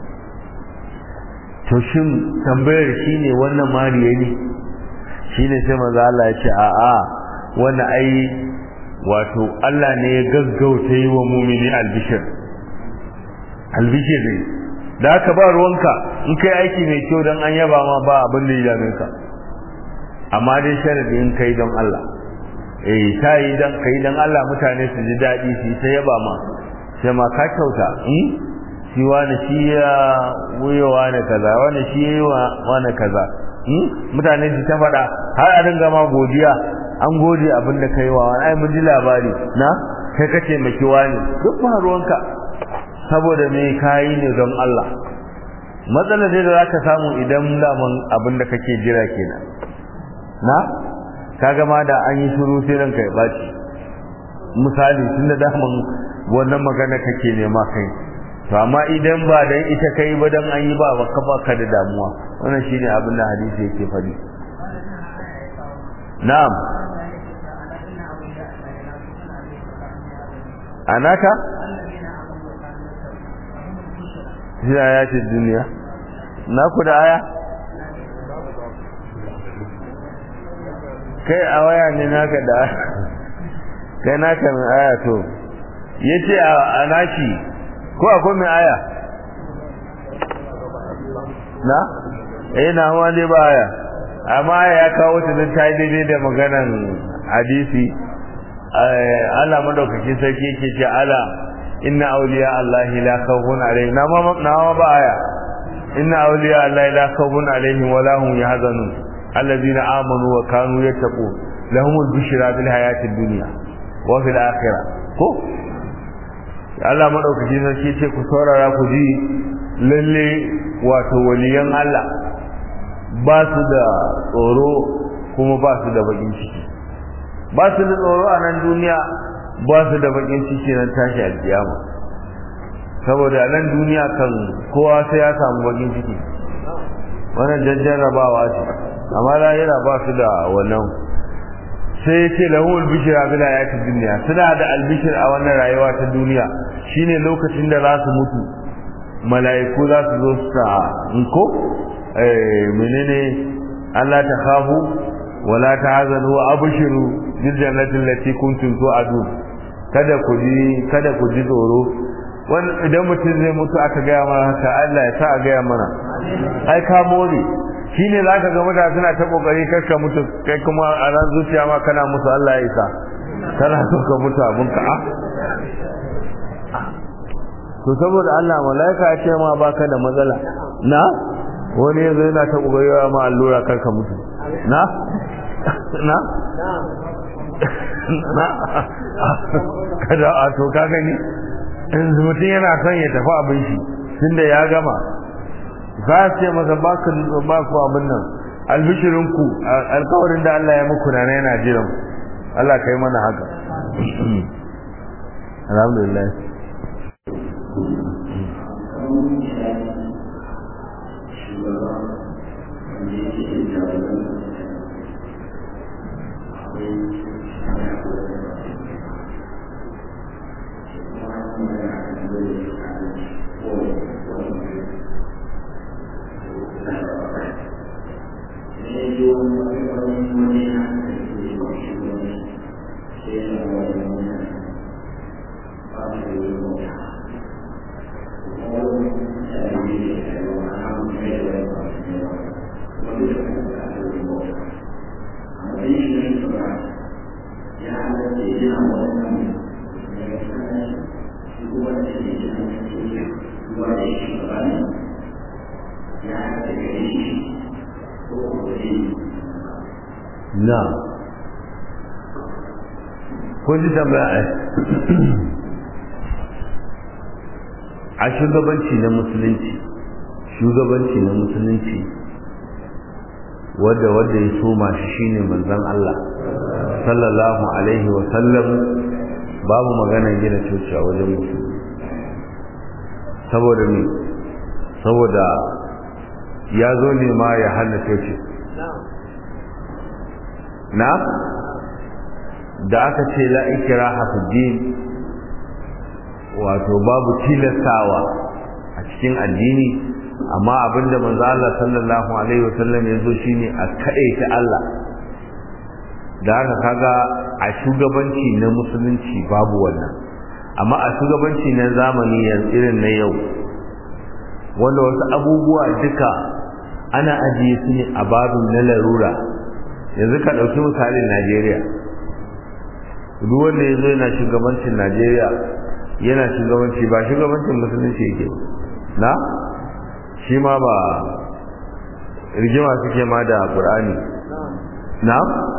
to shin tambayar shine wannan mariye ne shine sai manzo Allah ya ce a'a wannan ai wato Allah ne ya gaggauta yi wa mu'mini albishir albishir ne da aka ba ruwanka in kai aiki mai kyau dan an yaba ma ba abin da ya dame ka amma dai sharadi in kai don Allah eh sai dan kai dan Allah mutane su ji dadi su ta yaba ma sai ma ka kyauta eh shi wani shi ya wuyewa ne kaza wani shi wani kaza eh mutane su ta fada har a dinga ma godiya an gode abin da kai wa ai mun ji labari na kai kace maki wani duk ba ruwanka saboda me kai ne don Allah matsalar da zaka samu idan daman abin da kake jira kenan na kaga ma da an yi shiru sai ranka ya baci misali tunda daman wannan magana kake nema kai to amma idan ba dan ita kai ba dan an yi ba baka baka da damuwa wannan shine abin da hadisi yake fadi na'am anaka ya ce duniya na ku da aya kai a waya ne naka da kai naka mai aya to yace a nashi ko akwai mai aya na eh na hawa ne ba aya amma ya kawo ta ta daidai da maganan hadisi Allah madaukakin sarki yake ce ala inna awliya allahi la khawfun alaihim na ma na ba aya inna awliya allahi la khawfun alaihim wa lahum yahzanun alladhina amanu wa kanu yattaqun lahumul bushra bil hayatid dunya wa fil akhirah ko Allah madaukakin sarki ce ku saurara ku ji lalle wato waliyan Allah ba su da tsoro kuma ba su da bakin ciki ba su da tsoro a nan duniya ba su da bakin ciki nan tashi alkiyama saboda nan duniya kan kowa sai ya samu bakin ciki wannan jajjarabawa ce amma lahira ba su da wannan sai ce lahul bishra bil hayatid dunya suna da albishir a wannan rayuwa ta duniya shine lokacin da za su mutu mala'iku za su zo su ta ko eh menene Allah ta khafu wala tahzanu wa abshiru bil jannati allati kuntum tu'adun kada ku ji kada ku ji tsoro wannan idan mutum zai mutu aka ga mana haka Allah ya sa a ga mana ai ka more shine zaka ga mutane suna ta kokari karka mutu kai kuma a ran zuciya ma kana musu Allah ya isa kana so ka mutu abun ka to saboda Allah malaika ya ce ma baka da matsala na wani yanzu yana ta kokari ma allura karka mutu na na na kada a to ka gani in mutum yana son ya tafi abin shi tunda ya gama za a ce masa baka ba ku abin nan albishirinku alkawarin da Allah ya muku na yana jiran Allah kai mana haka alhamdulillah na kun ji tambaya a shugabanci na musulunci shugabanci na musulunci wadda wadda ya soma shi shine manzon Allah sallallahu alaihi wa sallam babu magana gina coci a wajen musulmi saboda ne saboda ya zo ne ma ya hana coci na da aka ce la ikraha fi din wato babu tilastawa a cikin addini amma abinda manzo Allah sallallahu alaihi wasallam yazo shine a kaita Allah da haka kaga a shugabanci na musulunci babu wannan amma a shugabanci na zamani irin na yau wanda wasu abubuwa duka ana ajiye su ne a babin na larura yanzu ka ɗauki misalin Najeriya duk wanda ya zo yana shugabancin Najeriya yana shugabanci ba shugabancin musulunci yake na shi ma ba rigima suke ma da Qur'ani na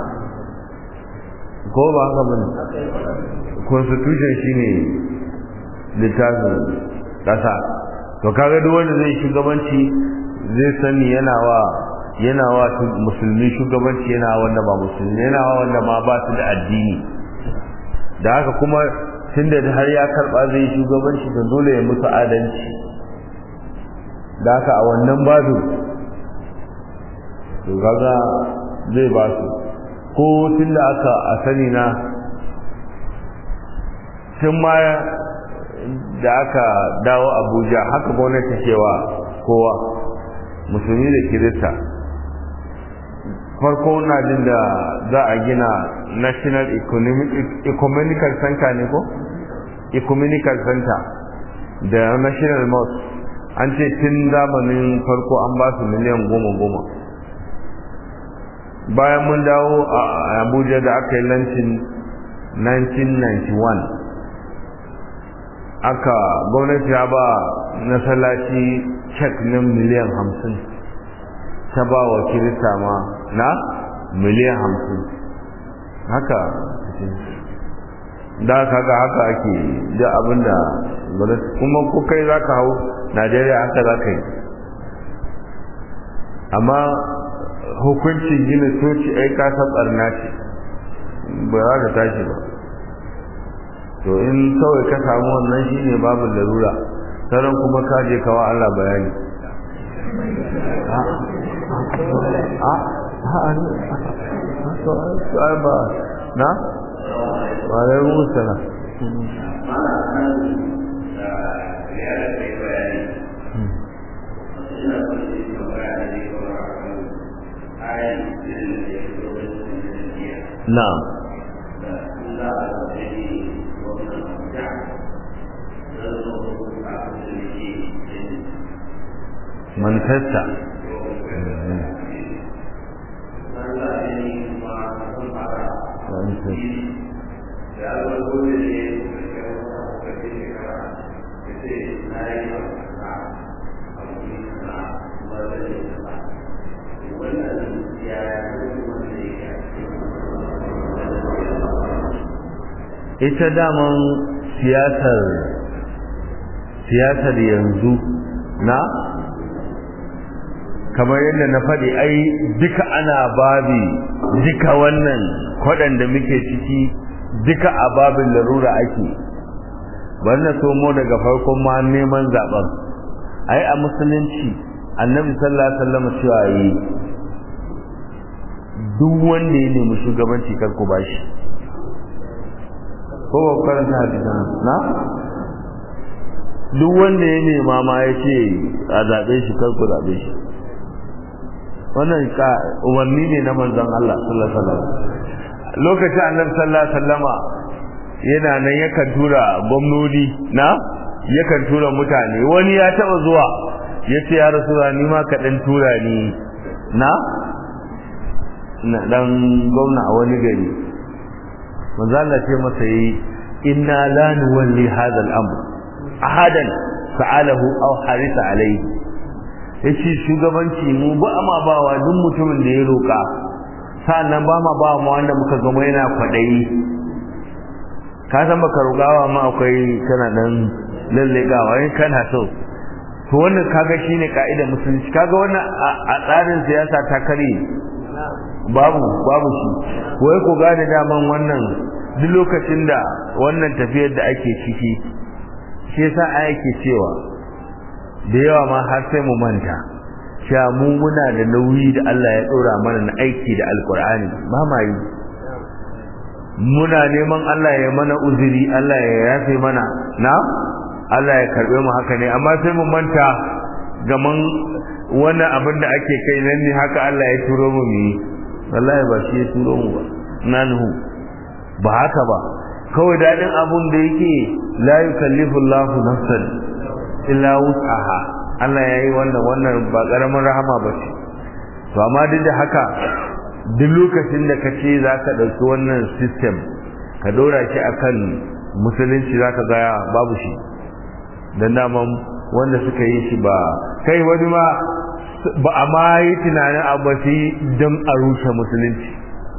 ko ba haka bane constitution shine littafin kasa to kaga duk wanda zai shugabanci zai sani yana wa yana wa musulmi shugabanci yana wanda ba musulmi yana wa wanda ma ba su da addini da haka kuma tunda har ya karba zai shugabanci to dole ya musu adalci da haka a wannan babu to kaga zai ba su ko tunda aka a sani na tun ma da aka dawo Abuja haka gwamnati cewa kowa musulmi da kirista farko na jin da za a gina national ecumenical center ne ko ecumenical center da national mosque an ce tun zamanin farko an ba su miliyan goma goma bayan mun dawo a abuja da aka yi lancin nineteen ninety-one aka gwamnati ya ba masallaci cek na miliyan hamsin ta ba wa kirista ma na miliyan hamsin haka da kaga haka ake da abinda kuma ko kai za ka hau najeriya haka za ka yi amma hukuncin gina soci ai kasar barna ce ba za ta tashi ba to in kawai ka samu wannan shine babu larura sauran kuma ka je kawo Allah bayani a ba na ba da rusa na na'am manifesta ita daman siyasar siyasar yanzu na kamar yadda na faɗi ai duka ana babi duka wannan kwaɗan da muke ciki duka a babin larura ake wannan somo daga farkon ma neman zaɓen ai a musulunci annabi sallallahu alaihi wasallam cewa yi duk wanda ya nemi shugabanci kar ku bashi ko ba karanta hadisan na duk wanda ya nema ma ya ce a zaɓe shi kar ku zaɓe shi wannan ka umarni ne na manzon Allah sallallahu alaihi wasallam lokacin annabi sallallahu alaihi wasallama yana nan yakan tura gwamnati na yakan tura mutane wani ya taba zuwa yace ya rasulullah ni ma ka dan tura ni na na dan gwamna a wani gari manzo Allah ce masa yi inna la nuwalli hadha al-amr ahadan sa'alahu aw harisa alayhi yace shugabanci mu ba ma bawa duk mutumin da ya roka sannan ba ma bawa mu wanda muka gama yana kwadayi ka san baka rogawa ma akwai kana dan lallegawa in kana so to wannan kaga shine kaidar musulunci kaga wannan a tsarin siyasa ta kare babu babu shi wai ko gane daman wannan duk lokacin da wannan tafiyar da ake ciki shi yasa ake cewa da yawa ma har sai mu manta cewa mu muna da nauyi da Allah ya dora mana na aiki da alkur'ani ba ma yi muna neman Allah ya mana uzuri Allah ya yafe mana na Allah ya karbe mu haka ne amma sai mu manta gaman wannan abin da ake kai nan ne haka Allah ya turo mu mu wallahi ba shi ya turo mu ba nanu ba haka ba kawai dadin abun da yake la yukallifu Allahu nafsan illa wus'aha Allah yayi wannan wannan ba karamin rahama ba ce to amma duk da haka duk lokacin da kace zaka dauki wannan system ka dora shi akan musulunci zaka ga babu shi dan naman wanda suka yi shi ba kai wani ma ba a ma yi tunanin abu shi don a rushe musulunci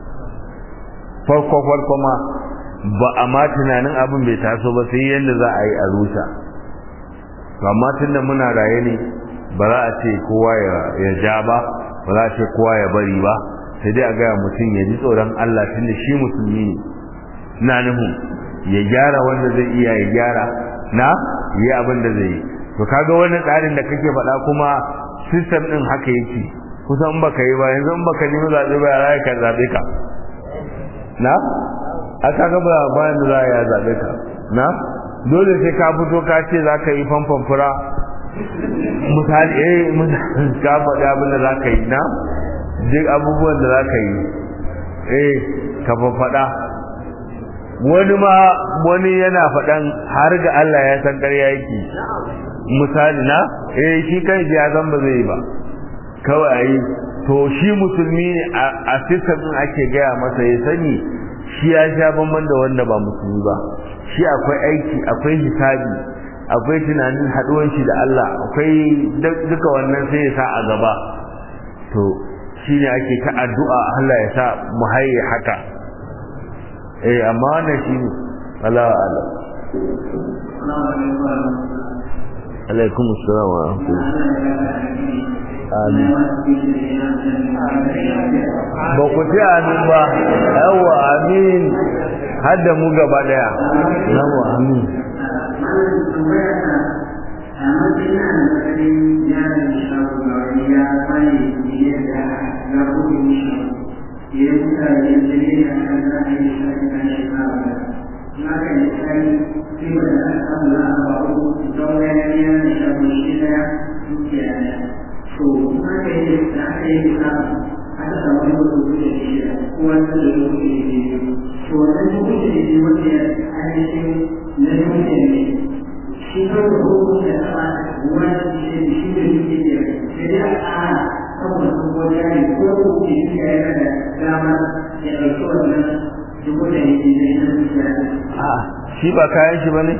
farko farko ma ba a ma tunanin abin bai taso ba sai yadda za a yi a rushe amma tun da muna raye ne ba za a ce kowa ya ja ba ba za a ce kowa ya bari ba sai dai a gaya mutum ya ji tsoron Allah tun da shi musulmi ne na nuhu ya gyara wanda zai iya ya gyara na yi abin da zai yi to kaga wannan tsarin da kake faɗa kuma system din haka yake kusan baka yi ba yanzu baka nemi zabe ba ya ka zabe ka na aka ga ba bayan da ya zabe ka na dole sai ka fito ka ce zaka yi fanfan fura misali eh mun ka faɗi abin da zaka yi na duk abubuwan da za ka yi eh ka faɗa wani ma wani yana faɗan har ga Allah ya san ƙarya yake misali na eh shi kai ya zan ba zai ba kawai ayi to shi musulmi ne a system ake gaya masa ya sani shi ya sha bamban da wanda ba musulmi ba shi akwai aiki akwai hisabi akwai tunanin haduwan shi da Allah akwai duka wannan sai ya sa a gaba to shine ake ta addu'a Allah ya sa mu haye haka eh amma wannan shine Allah Allah alaikum assalam wa rahmatullahi amin ba ku ci amin ba yawa amin har da mu gaba daya yawa amin shi ba kayan shi bane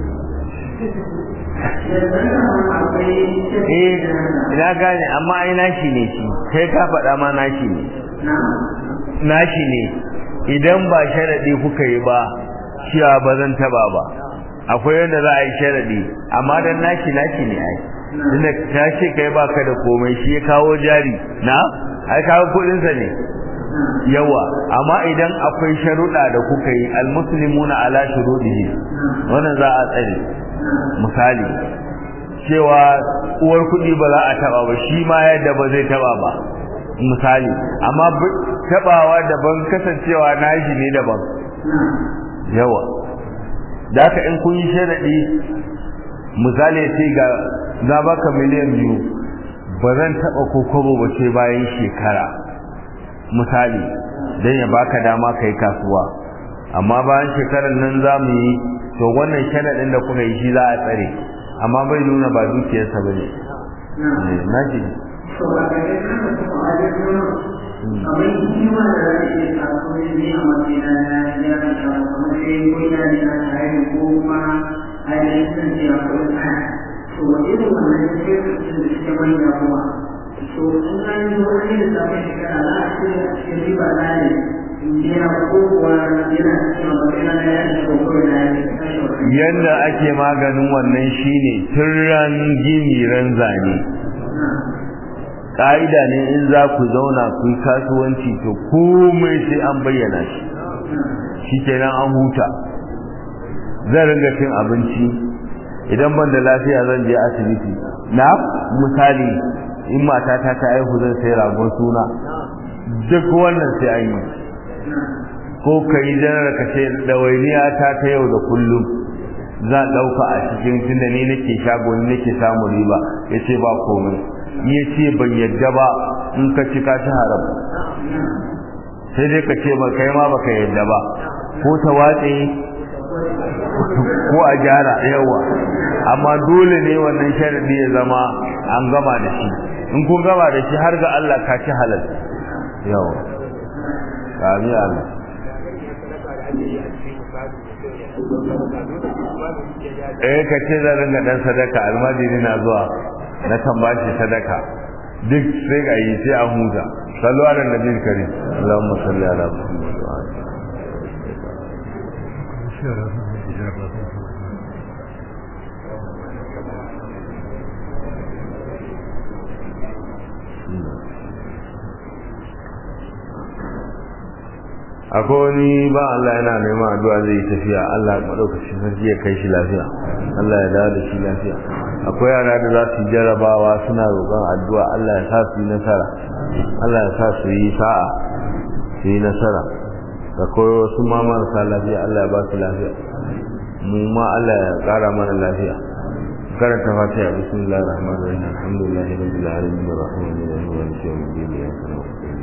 eh ina gane amma ai nashi ne shi kai ka faɗa ma nashi ne nashi ne idan ba sharadi kuka yi ba cewa ba zan taba ba akwai yanda za a yi sharadi amma dan nashi nashi ne ai tunda ta ce kai baka da komai shi ya kawo jari na ai kawo kudin sa ne yawa amma idan akwai sharuɗa da kuka yi almuslimuna ala shuruɗihi wannan za a tsare misali cewa uwar kuɗi ba za a taba ba shi ma yadda ba zai taba ba misali amma tabawa daban kasancewa nashi ne daban yawa da haka in kun yi sharaɗi misali sai ga za baka miliyan biyu ba zan taba kokobo ba sai bayan shekara misali dan ya baka dama kai kasuwa amma bayan shekarar nan zamu yi to wannan sharadin da kuka yi shi za a tsare amma bai nuna ba dukiyarsa bane naji to ba ga nan da kuma a cikin kamar kima da rage kasuwa ne a matsayin na ya ta kamar sai ko ina ne na tare ko kuma ainihin ya ko to irin wannan sai da suke manya kuma to in an yi wani da zama shekara za a ce a cikin riba na ne yana kowa yana cikin magana na ya ce kowa na ya yadda ake maganin wannan shine turran gini ran zane ka'ida ne in za ku zauna ku yi kasuwanci to komai sai an bayyana shi shikenan an huta zan ringa cin abinci idan ban da lafiya zan je asibiti na misali in matata ta aihu zan sai ragon suna duk wannan sai an yi ko kai janar ka ce dawainiya ta ta yau da kullum za dauka a cikin tunda ni nake shago ni nake samu riba yace ba komai yace ban yadda ba in ka ci ka ci haram sai dai ka ce ba kai ma baka yadda ba ko ta watse ko a gyara yawa amma dole ne wannan sharadi ya zama an gama da shi in kun gama da shi har ga Allah ka ci halal yawa amin amin eh ka ce zan ringa dan sadaka almajiri na zuwa na tambashi sadaka duk sai ga yi sai an huta sallu ala nabi karim Allahumma salli ala Muhammad wa ala akwai wani ba Allah yana neman addu'a zai yi tafiya Allah madaukakin sarki ya kai shi lafiya Allah ya dawo da shi lafiya akwai yara da za su jarabawa suna roƙon addu'a Allah ya sa su yi nasara Allah ya sa su yi sa'a su yi nasara akwai wasu ma marasa lafiya Allah ya ba su lafiya mu ma Allah ya ƙara mana lafiya karanta fatiha bismillahir rahmanir rahim alhamdulillahi rabbil alamin arrahmanir rahim maliki yawmiddin iyyaka na'budu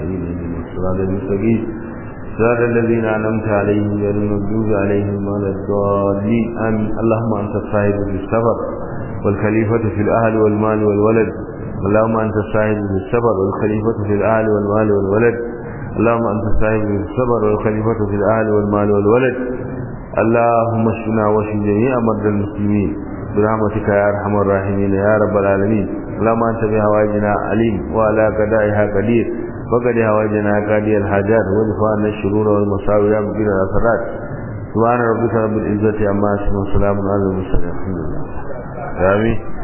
أجمعين إهدنا الصراط المستقيم صراط الذين أنعمت عليهم غير المغضوب عليهم ولا الضالين آمين اللهم أنت الصاحب في السفر والخليفة في الأهل والمال والولد اللهم أنت الصاحب في السفر والخليفة في الأهل والمال والولد اللهم أنت الصاحب في السفر والخليفة في الأهل والمال والولد اللهم اشفنا واشف جميع مرضى المسلمين برحمتك يا أرحم الراحمين يا رب العالمين اللهم أنت بهوائجنا عليم وعلى قضائها قدير وقد هوائجنا قاضي الحاجات ودفعنا الشرور والمصائب يا مقيل الأثرات سبحان ربك رب العزة عما يصفون وسلام على المرسلين الحمد لله آمين